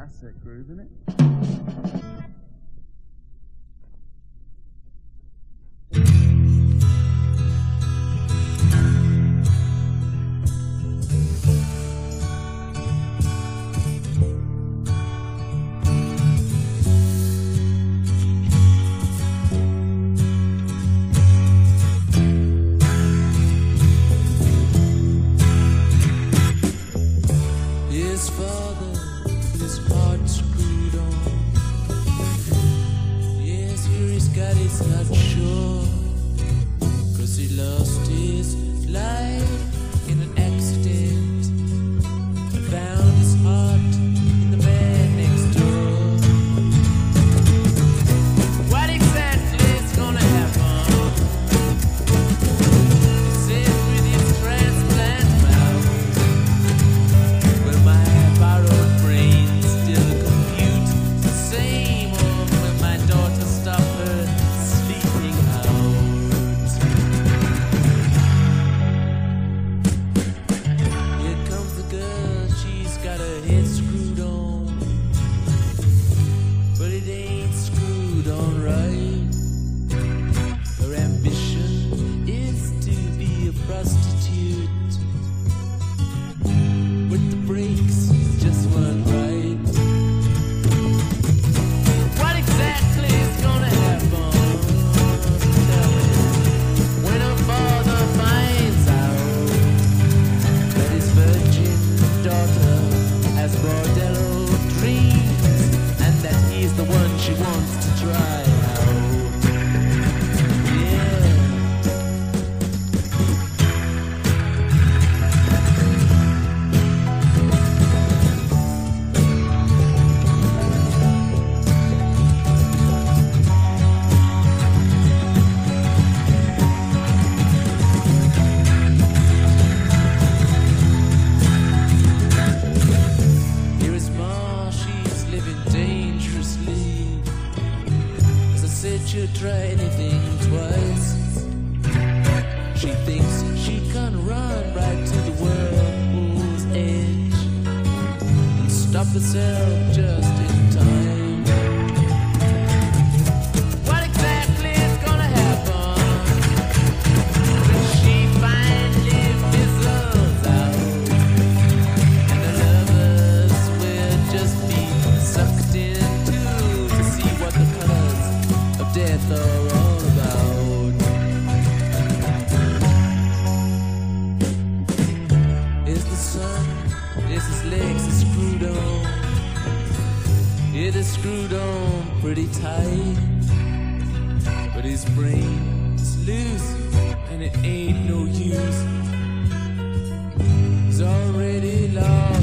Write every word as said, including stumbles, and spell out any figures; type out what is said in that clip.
Asset groove, isn't it? His father, his heart screwed on. Yes, here he's got it's not sure. Cause he lost his life in an accident and found his heart in the man next door. What exactly is gonna happen? It says with his transplant mouth. Will my borrowed brain still compute the same, or will my daughter stop her sleeping out? Here comes the girl, she's got her head screwed on, but it ain't screwed on right. Her ambition is to be a prostitute, with the brakes just weren't right. What exactly is gonna happen? Tell me. When her father finds out that his virgin daughter has bordello dreams and that he's the one she wants to try out. Yeah. Here is Ma, she's living dangerously. As I said, she'll try anything twice. She thinks she can run right to the whirlpool's edge and stop herself just in time. What exactly is gonna happen when she finally fizzles out? And the lovers will just be sucked into to see what the colors of death are all about. Is the sun, is his legs are screwed on? Yeah, they're screwed on pretty tight, but his brain is loose and it ain't no use. He's already lost